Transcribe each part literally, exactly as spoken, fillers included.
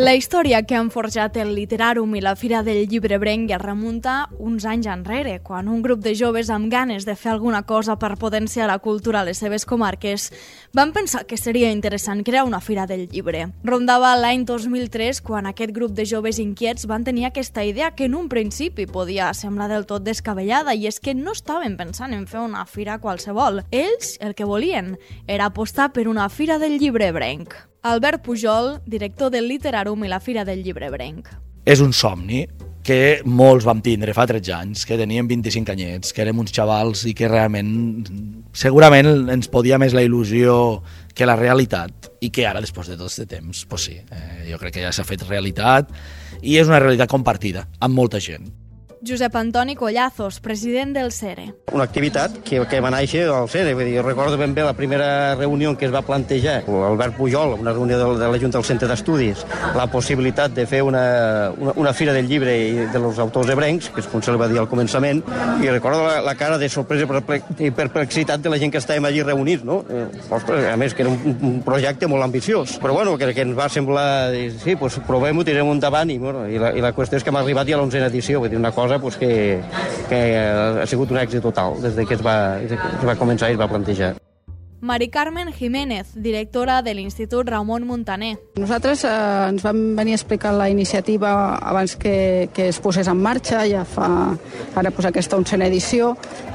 La història que han forjat el Literàrum i la Fira del Llibre Ebrenc es remunta uns anys enrere, quan un grup de joves amb ganes de fer alguna cosa per potenciar la cultura a les seves comarques van pensar que seria interessant crear una Fira del Llibre. Rondava l'any dos mil tres quan aquest grup de joves inquiets van tenir aquesta idea que en un principi podia semblar del tot descabellada, i és que no estaven pensant en fer una fira qualsevol. Ells el que volien era apostar per una Fira del Llibre Ebrenc. Albert Pujol, director del Literàrum i la Fira del Llibre Ebrenc. És un somni que molts vam tindre fa tretze anys, que teníem vint-i-cinc anyets, que érem uns xavals i que realment, segurament ens podia més la il·lusió que la realitat, i que ara, després de tot aquest temps, pues sí, eh, jo crec que ja s'ha fet realitat i és una realitat compartida amb molta gent. Josep Antoni Collazos, president del CERE. Una activitat que, que va néixer al CERE. Vull dir, jo recordo ben bé la primera reunió que es va plantejar Albert Pujol, una reunió de, de la Junta del Centre d'Estudis, la possibilitat de fer una, una, una fira del llibre i dels autors ebrencs, que com se li va dir al començament, i recordo la, la cara de sorpresa i perplexitat de la gent que estàvem allí reunits, no? Eh, ostres, a més, que era un, un projecte molt ambiciós. Però bueno, que, que ens va semblar, sí, pues, provem-ho, tirem endavant, i, bueno, i, la, i la qüestió és que hem arribat ja a l'onzena edició, vull dir, una cosa pues, que, que ha sigut un èxit total des de que es va, es va començar i es va plantejar. Mari Carmen Jiménez, directora de l'Institut Ramon Muntaner. Nosaltres eh, ens vam venir a explicar la iniciativa abans que, que es posés en marxa, ja fa ara pues, aquesta onzena edició,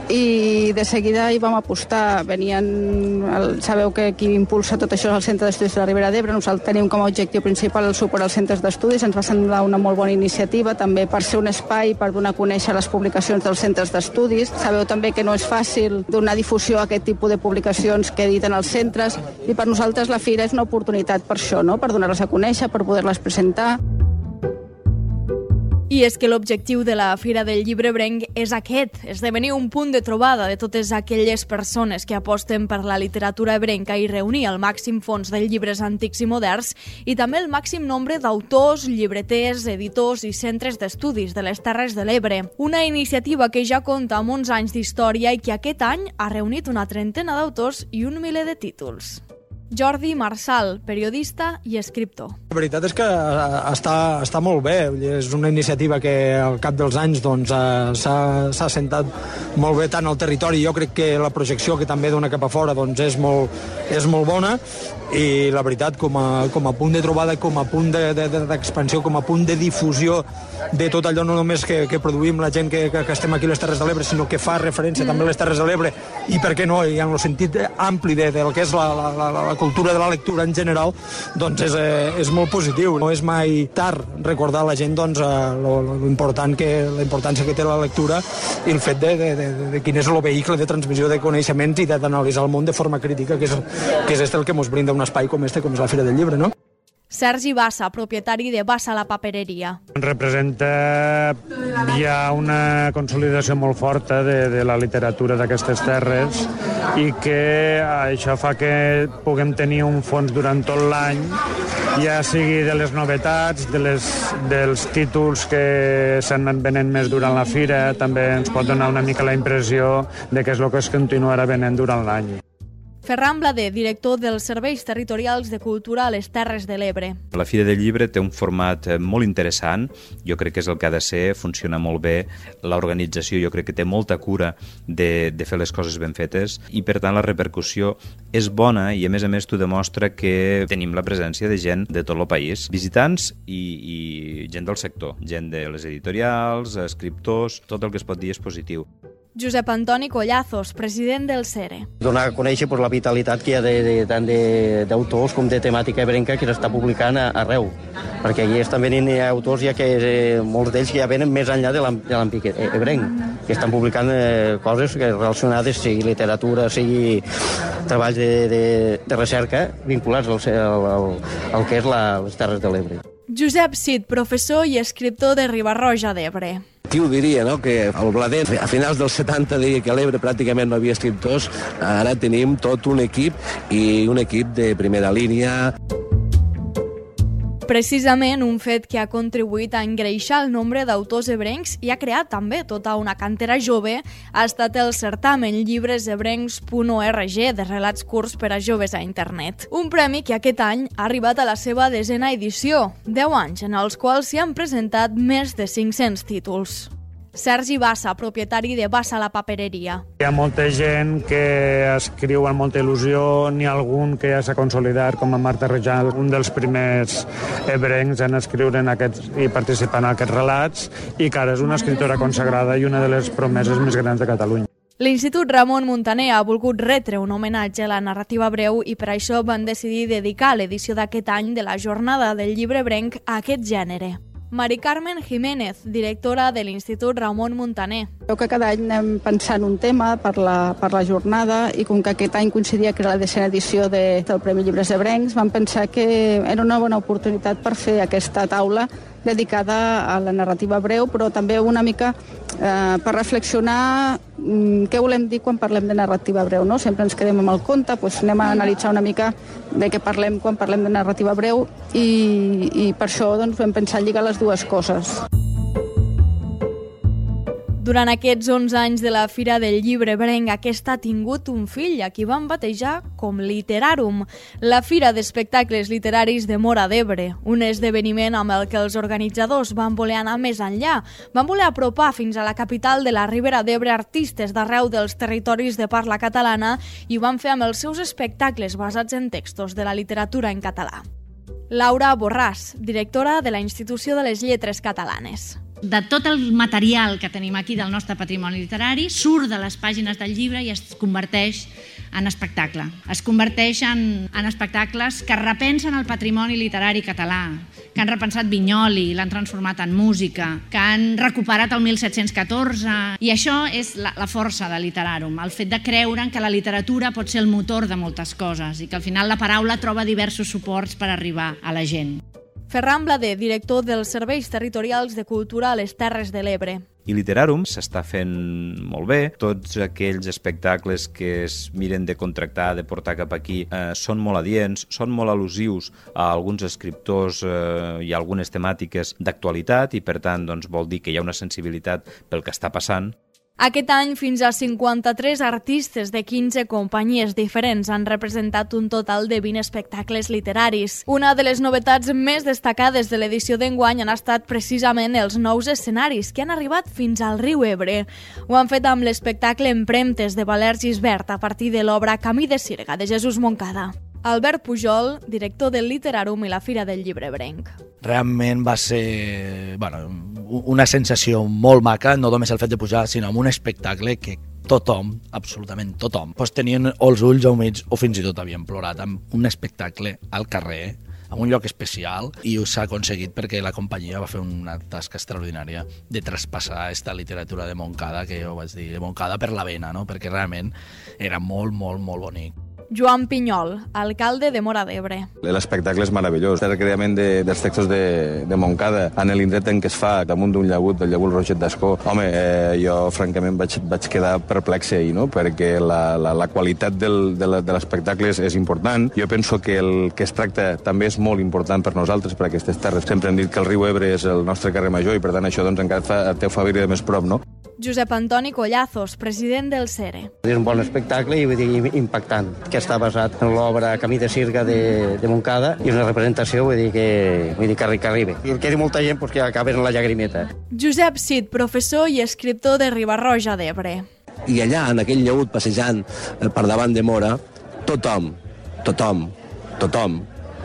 i de seguida hi vam apostar. Venien, el, sabeu que qui impulsa tot això és el Centre d'Estudis de la Ribera d'Ebre. Nosaltres tenim com a objectiu principal el suport als centres d'estudis. Ens va semblar una molt bona iniciativa, també per ser un espai per donar a conèixer les publicacions dels centres d'estudis. Sabeu també que no és fàcil donar difusió a aquest tipus de publicacions que editen els centres, i per nosaltres la fira és una oportunitat per això, no? Per donar-les a conèixer, per poder-les presentar. I és que l'objectiu de la Fira del Llibre Ebrenc és aquest, esdevenir un punt de trobada de totes aquelles persones que aposten per la literatura ebrenca i reunir el màxim fons de llibres antics i moderns, i també el màxim nombre d'autors, llibreters, editors i centres d'estudis de les Terres de l'Ebre. Una iniciativa que ja compta amb uns anys d'història i que aquest any ha reunit una trentena d'autors i un miler de títols. Jordi Marsal, periodista i escriptor. La veritat és que està, està molt bé. És una iniciativa que al cap dels anys doncs, s'ha assentat molt bé tant al territori. Jo crec que la projecció que també dona cap a fora doncs, és, molt, és molt bona, i la veritat, com a, com a punt de trobada, com a punt d'expansió, de, de, com a punt de difusió de tot allò, no només que, que produïm la gent que, que, que estem aquí a les Terres de l'Ebre, sinó que fa referència mm. també a les Terres de l'Ebre, i per què no, i en el sentit ampli de, del que és la, la, la, la cultura de la lectura en general, doncs és, eh, és molt positiu. No és mai tard recordar a la gent doncs, lo, lo important que, la importància que té la lectura i el fet de, de, de, de quin és el vehicle de transmissió de coneixements i d'analitzar el món de forma crítica, que és, que és este el que ens brinda un espai com este, com és la Fira del Llibre, no? Sergi Bassa, propietari de Bassa la Papereria. Representa ja una consolidació molt forta de, de la literatura d'aquestes terres, i que això fa que puguem tenir un fons durant tot l'any, ja sigui de les novetats, de les, dels títols que s'han anat venent més durant la fira. També ens pot donar una mica la impressió de què és el que es continuarà venent durant l'any. Ferran Blader, director dels Serveis Territorials de Cultura a les Terres de l'Ebre. La Fira del Llibre té un format molt interessant, jo crec que és el que ha de ser, funciona molt bé, l'organització jo crec que té molta cura de, de fer les coses ben fetes, i per tant la repercussió és bona, i a més a més t'ho demostra que tenim la presència de gent de tot el país, visitants i, i gent del sector, gent de les editorials, escriptors, tot el que es pot dir és positiu. Josep Antoni Collazos, president del CERE. Donar a conèixer pues, la vitalitat que hi ha de, de, tant d'autors com de temàtica ebrenca que s'està publicant a, arreu, perquè allí estan venint autors ja que eh, molts d'ells que ja venen més enllà de l'àmbit ebrenc, que estan publicant eh, coses relacionades, sigui literatura, sigui treballs de, de, de recerca vinculats al, al, al, al que és la, les Terres de l'Ebre. Josep Cid, professor i escriptor de Riba-roja d'Ebre. Qui ho diria, no?, que el Blader a finals dels setanta deia que a l'Ebre pràcticament no havia escriptors. Ara tenim tot un equip, i un equip de primera línia. Precisament un fet que ha contribuït a engreixar el nombre d'autors ebrencs i ha creat també tota una cantera jove ha estat el certamen llibres ebrencs punt org de relats curts per a joves a internet. Un premi que aquest any ha arribat a la seva desena edició, deu anys en els quals s'hi han presentat més de cinc-cents títols. Sergi Bassa, propietari de Bassa la papereria. Hi ha molta gent que escriu amb molta il·lusió, n'hi ha algun que ja s'ha consolidat, com a Marta Rejal, un dels primers ebrencs en escriure en aquests, i participar en aquests relats, i que ara és una escriptora consagrada i una de les promeses més grans de Catalunya. L'Institut Ramon Muntaner ha volgut retre un homenatge a la narrativa breu i per això van decidir dedicar l'edició d'aquest any de la Jornada del Llibre Ebrenc a aquest gènere. Mari Carmen Jiménez, directora de l'Institut Ramon Muntaner. Crec que cada any anem pensant un tema per la, per la jornada i com que aquest any coincidia que era la desena edició de, del Premi Llibres Ebrencs, vam pensar que era una bona oportunitat per fer aquesta taula dedicada a la narrativa breu, però també una mica eh, per reflexionar mm, què volem dir quan parlem de narrativa breu. No? Sempre ens quedem amb el conte, doncs anem a analitzar una mica de què parlem quan parlem de narrativa breu i, i per això doncs, vam pensar lligar les dues coses. Durant aquests onze anys de la Fira del Llibre Ebrenc, aquesta ha tingut un fill, a qui van batejar com Literarum, la fira d'espectacles literaris de Móra d'Ebre, un esdeveniment amb el que els organitzadors van voler anar més enllà, van voler apropar fins a la capital de la Ribera d'Ebre artistes d'arreu dels territoris de parla catalana i ho van fer amb els seus espectacles basats en textos de la literatura en català. Laura Borràs, directora de la Institució de les Lletres Catalanes. De tot el material que tenim aquí del nostre patrimoni literari surt de les pàgines del llibre i es converteix en espectacle. Es converteix en, en espectacles que repensen el patrimoni literari català, que han repensat Vinyoli, l'han transformat en música, que han recuperat el mil set-cents catorze, i això és la, la força de Literarum, el fet de creure que la literatura pot ser el motor de moltes coses i que al final la paraula troba diversos suports per arribar a la gent. Ferran Blader, director dels Serveis Territorials de Cultura a les Terres de l'Ebre. I Literarum s'està fent molt bé. Tots aquells espectacles que es miren de contractar, de portar cap aquí, eh, són molt adients, són molt al·lusius a alguns escriptors eh, i a algunes temàtiques d'actualitat i, per tant, doncs, vol dir que hi ha una sensibilitat pel que està passant. Aquest any, fins a cinquanta-tres artistes de quinze companyies diferents han representat un total de vint espectacles literaris. Una de les novetats més destacades de l'edició d'enguany han estat precisament els nous escenaris que han arribat fins al riu Ebre. Ho han fet amb l'espectacle Empremtes de Valer Gisbert a partir de l'obra Camí de Sirga de Jesús Moncada. Albert Pujol, director del Literarum i la Fira del Llibre Ebrenc. Realment va ser bueno, una sensació molt maca, no només el fet de pujar, sinó amb un espectacle que tothom, absolutament tothom, doncs tenien els ulls humits o fins i tot havien plorat amb un espectacle al carrer, en un lloc especial, i s'ha aconseguit perquè la companyia va fer una tasca extraordinària de traspassar aquesta literatura de Moncada, que jo vaig dir, de Moncada per la vena, no? Perquè realment era molt, molt, molt bonic. Joan Pinyol, alcalde de Móra d'Ebre. L'espectacle és meravellós. El recreament de, dels textos de, de Moncada en l'indret en què es fa damunt d'un llagut, del llagut Roget d'Ascó. Home, eh, jo francament vaig, vaig quedar perplex ahir, no? Perquè la, la, la qualitat del, de l'espectacle és, és important. Jo penso que el que es tracta també és molt important per nosaltres, per aquestes terres. Sempre hem dit que el riu Ebre és el nostre carrer major i per tant això doncs, encara fa, te ho fa viure de més prop, no? Josep Antoni Collazos, president del C E R E. És un bon espectacle i vull dir, impactant, que està basat en l'obra Camí de Sirga de, de Moncada i una representació vull dir, que, vull dir, que, que arriba. I el que diu molta gent pues, que acaba en la llagrimeta. Josep Cid, professor i escriptor de Riba-roja d'Ebre. I allà, en aquell llagut passejant per davant de Móra, tothom, tothom, tothom,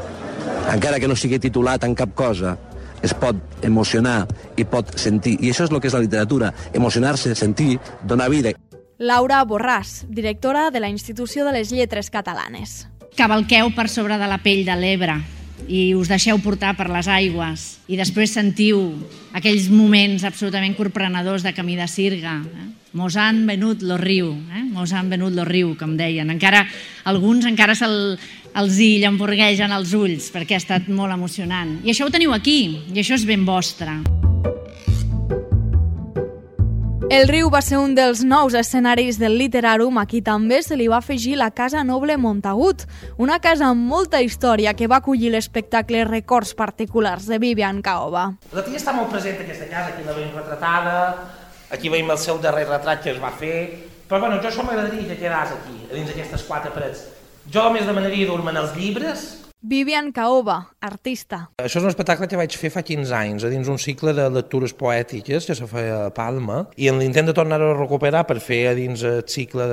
encara que no sigui titulat en cap cosa, es pot emocionar i pot sentir. I això és el que és la literatura, emocionar-se, sentir, donar vida. Laura Borràs, directora de la Institució de les Lletres Catalanes. Cavalqueu per sobre de la pell de l'Ebre i us deixeu portar per les aigües i després sentiu aquells moments absolutament corprenedors de Camí de Sirga. Eh? Mos han venut lo riu, eh? Mos han venut lo riu, com deien. Encara, alguns encara se'l, els hi llamborguegen els ulls perquè ha estat molt emocionant. I això ho teniu aquí, i això és ben vostre. El riu va ser un dels nous escenaris del Literàrum. Aquí també se li va afegir la Casa Noble Montagut, una casa amb molta història que va acollir l'espectacle Records Particulars de Vivian Caova. La tia està molt present aquesta casa, aquí la veiem retratada, aquí veiem el seu darrer retrat que es va fer, però bueno, jo això m'agradaria que quedàs aquí, dins d'aquestes quatre parets. Jo més demanaria dur-me en els llibres. Vivian Caova, artista. Això és un espectacle que vaig fer fa quinze anys, a dins un cicle de lectures poètiques que se feia a Palma, i en l'intent de tornar a recuperar per fer a dins el cicle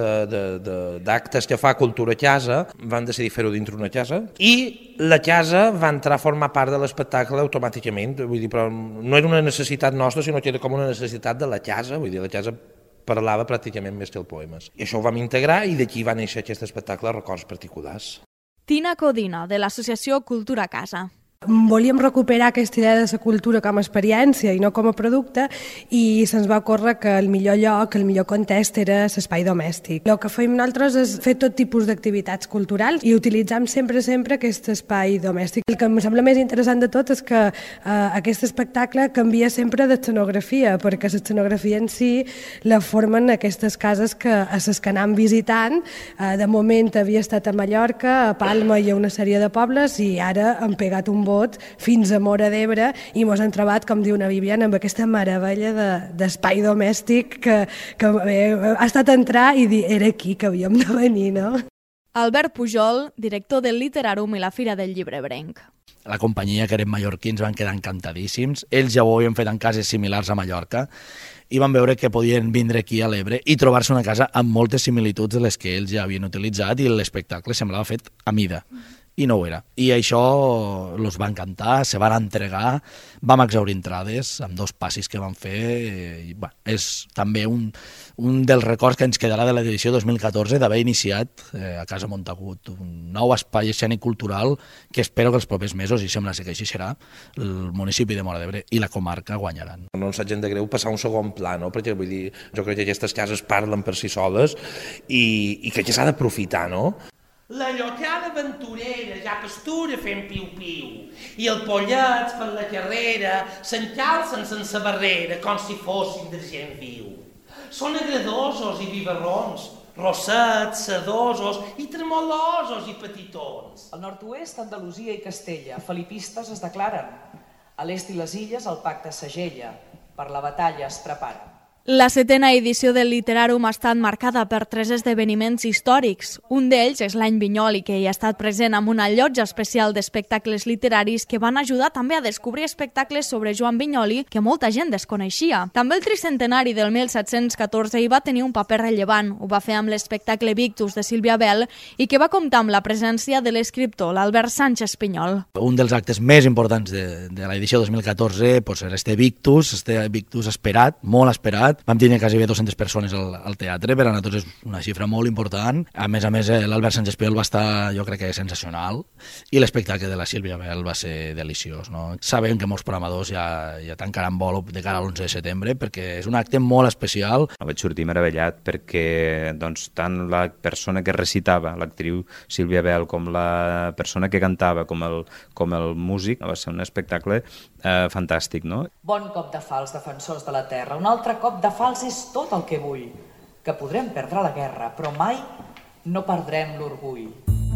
d'actes que fa Cultura Casa, van decidir fer-ho dintre una casa, i la casa va entrar a formar part de l'espectacle automàticament, vull dir, però no era una necessitat nostra, sinó que era com una necessitat de la casa, vull dir, la casa parlava pràcticament més que el poemes. I això ho vam integrar i d'aquí va néixer aquest espectacle Records Particulars. Tina Codina, de l'associació Cultura Casa. Volíem recuperar aquesta idea de la cultura com a experiència i no com a producte, i se'ns va ocórrer que el millor lloc, el millor context era l'espai domèstic. El que fem nosaltres és fer tot tipus d'activitats culturals i utilitzem sempre, sempre aquest espai domèstic. El que em sembla més interessant de tot és que eh, aquest espectacle canvia sempre d'escenografia, perquè l'escenografia en si la formen aquestes cases que a les que anem visitant. Eh, de moment havia estat a Mallorca, a Palma i a una sèrie de pobles, i ara hem pegat un vot fins a Móra d'Ebre i mos hem trobat, com diu una Viviana, amb aquesta meravella d'espai de, domèstic que, que bé, ha estat entrar i dir, era aquí que havíem de venir, no? Albert Pujol, director del Literàrum i la Fira del Llibrebrenc. La companyia, que eren mallorquins, van quedar encantadíssims. Ells ja ho havien fet en cases similars a Mallorca i van veure que podien vindre aquí a l'Ebre i trobar-se una casa amb moltes similituds de les que ells ja havien utilitzat, i l'espectacle semblava fet a mida. I no ho era. I això els va encantar, se van entregar, vam exaurir entrades amb dos passis que van fer. I, bueno, és també un, un dels records que ens quedarà de l'edició dos mil catorze d'haver iniciat eh, a Casa Montagut un nou espai escènic cultural que espero que els propers mesos, i sembla que així serà, el municipi de Móra d'Ebre i la comarca guanyaran. No ens hagin de greu passar un segon pla, no? Perquè vull dir, jo crec que aquestes cases parlen per si soles i, i que s'ha d'aprofitar, no? La llocada aventurera ja pastura fent piu-piu i el pollet per la carrera s'encalcen sense barrera com si fossin de gent viu. Són agradosos i vivarrons, rossets, sedosos i tremolosos i petitons. Al nord-oest, Andalusia i Castella, felipistes es declaren. A l'est i les illes, el pacte segella. Per la batalla es preparen. La setena edició del Literàrum ha estat marcada per tres esdeveniments històrics. Un d'ells és l'any Vinyoli, que hi ha estat present amb una llotja especial d'espectacles literaris que van ajudar també a descobrir espectacles sobre Joan Vinyoli que molta gent desconeixia. També el tricentenari del mil set-cents catorze hi va tenir un paper rellevant. Ho va fer amb l'espectacle Victus de Sílvia Bel i que va comptar amb la presència de l'escriptor, l'Albert Sánchez Pinyol. Un dels actes més importants de, de l'edició dos mil catorze pues, era este Victus, este Victus esperat, molt esperat. Vam tenir quasi dues-centes persones al, al teatre, per a nosaltres és una xifra molt important. A més a més, l'Albert Sánchez Pinyol va estar, jo crec que sensacional, i l'espectacle de la Sílvia Bel va ser deliciós. No? Sabem que molts programadors ja, ja tancaran vol de cara a l'onze de setembre, perquè és un acte molt especial. Vaig sortir meravellat perquè doncs, tant la persona que recitava, l'actriu Sílvia Bel, com la persona que cantava, com el, com el músic, va ser un espectacle eh, fantàstic. No? Bon cop de fals, defensors de la terra. Un altre cop de fals és tot el que vull, que podrem perdre la guerra, però mai no perdrem l'orgull.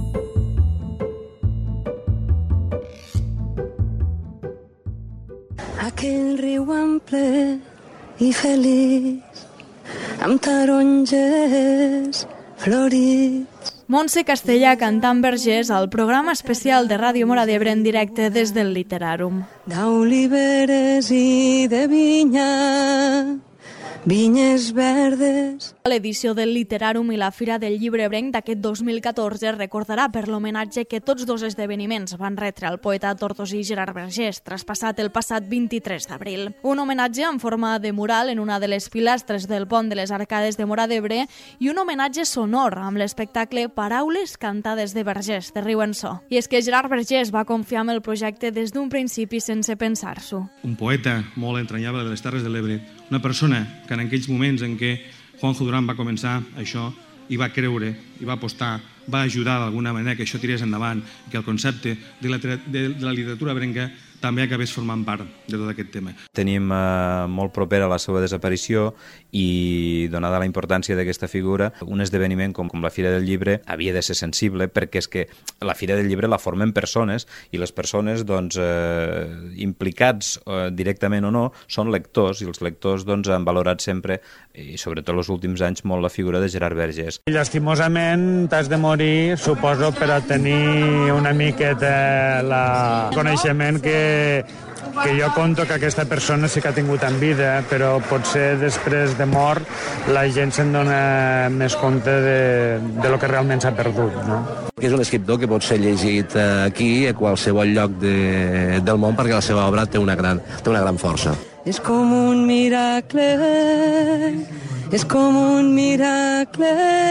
Aquell riu ample i feliç, amb taronges florits. Montse Castellà cantant Vergés al programa especial de Ràdio Móra d'Ebre en directe des del Literàrum. D'oliveres i de vinya, vinyes verdes. L'edició del Literàrum i la Fira del Llibrebrenc d'aquest dos mil catorze recordarà per l'homenatge que tots dos esdeveniments van retre al poeta tortosí Gerard Vergés, traspassat el passat vint-i-tres d'abril. Un homenatge en forma de mural en una de les pilastres del pont de les Arcades de Móra d'Ebre i un homenatge sonor amb l'espectacle Paraules cantades de Vergés, de Riu en So. I és que Gerard Vergés va confiar en el projecte des d'un principi sense pensar-s'ho. Un poeta molt entranyable de les Terres de l'Ebre, una persona que en aquells moments en què Juanjo Durán va començar això, hi va creure, hi va apostar, va ajudar d'alguna manera que això tirés endavant, que el concepte de la, de, de la literatura ebrenca també acabés formant part de tot aquest tema. Tenim eh, molt propera la seva desaparició i, donada la importància d'aquesta figura, un esdeveniment com, com la Fira del Llibre havia de ser sensible, perquè és que la Fira del Llibre la formen persones i les persones doncs, eh, implicats eh, directament o no són lectors, i els lectors doncs, han valorat sempre, i sobretot els últims anys, molt la figura de Gerard Vergés. Llastimosament t'has de morir, suposo, per a tenir una miqueta el coneixement que, que jo conto que aquesta persona sí que ha tingut en vida, però potser després de mort la gent se'n dona més compte de, de lo que realment s'ha perdut, no? És un escriptor que pot ser llegit aquí, a qualsevol lloc de, del món, perquè la seva obra té una gran, té una gran força. És com un miracle, és com un miracle.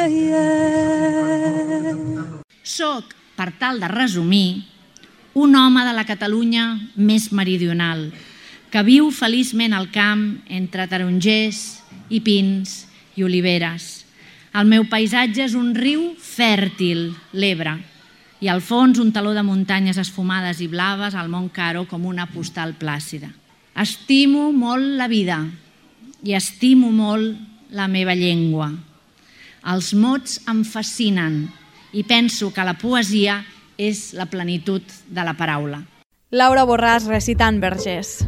Soc, per tal de resumir, un home de la Catalunya més meridional, que viu feliçment al camp entre tarongers i pins i oliveres. El meu paisatge és un riu fèrtil, l'Ebre, i al fons un taló de muntanyes esfumades i blaves al Mont Caro com una postal plàcida. Estimo molt la vida i estimo molt la meva llengua. Els mots em fascinen i penso que la poesia és la plenitud de la paraula. Laura Borràs recitant Vergés.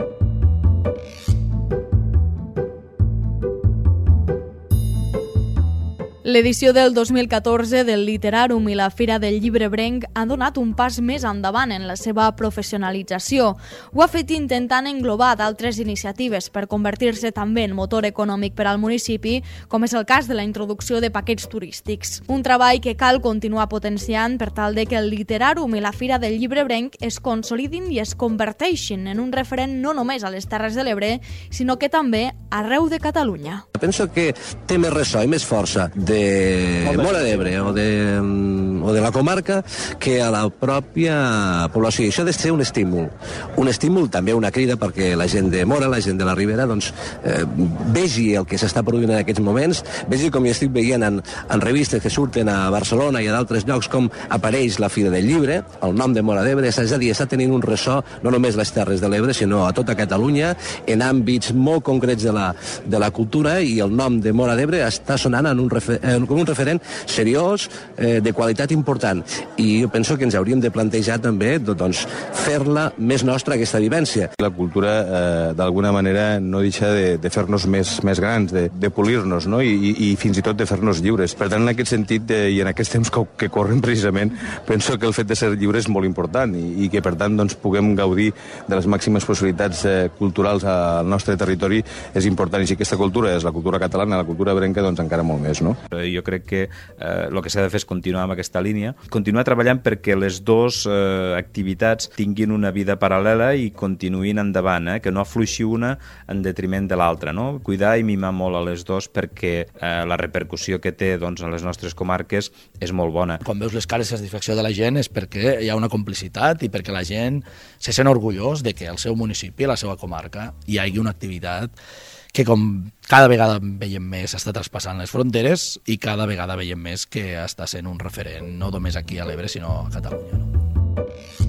L'edició del dos mil catorze del Literàrum i la Fira del Llibrebrenc ha donat un pas més endavant en la seva professionalització. Ho ha fet intentant englobar d'altres iniciatives per convertir-se també en motor econòmic per al municipi, com és el cas de la introducció de paquets turístics. Un treball que cal continuar potenciant per tal de que el Literàrum i la Fira del Llibrebrenc es consolidin i es converteixin en un referent no només a les Terres de l'Ebre, sinó que també arreu de Catalunya. Penso que té més ressò i més força de Móra d'Ebre o, de, o de la comarca que a la pròpia població. I això ha de ser un estímul. Un estímul, també una crida perquè la gent de Móra, la gent de la Ribera, doncs, eh, vegi el que s'està produint en aquests moments, vegi com jo estic veient en, en revistes que surten a Barcelona i a d'altres llocs com apareix la Fira del Llibre, el nom de Móra d'Ebre, és a dir, està tenint un ressò no només les Terres de l'Ebre, sinó a tota Catalunya, en àmbits molt concrets de la, de la cultura, i el nom de Móra d'Ebre està sonant en un, refer, com un referent seriós, eh, de qualitat important. I jo penso que ens hauríem de plantejar també doncs, fer-la més nostra, aquesta vivència. La cultura, eh, d'alguna manera, no deixa de, de fer-nos més, més grans, de, de polir-nos, no? I, i, i fins i tot de fer-nos lliures. Per tant, en aquest sentit, eh, i en aquests temps que, que corren precisament, penso que el fet de ser lliure és molt important i, i que, per tant, doncs, puguem gaudir de les màximes possibilitats eh, culturals al nostre territori és important. I si aquesta cultura és la cultura catalana, la cultura ebrenca, doncs encara molt més, no? Jo crec que eh, el que s'ha de fer és continuar amb aquesta línia, continuar treballant perquè les dues eh, activitats tinguin una vida paral·lela i continuïn endavant, eh, que no afluixi una en detriment de l'altra, no? Cuidar i mimar molt a les dues perquè eh, la repercussió que té doncs, a les nostres comarques és molt bona. Quan veus les cares de satisfacció de la gent és perquè hi ha una complicitat i perquè la gent se sent orgullós de que al seu municipi, a la seva comarca, hi hagi una activitat que com cada vegada veiem més està traspassant les fronteres i cada vegada veiem més que està sent un referent no només aquí a l'Ebre sinó a Catalunya. No?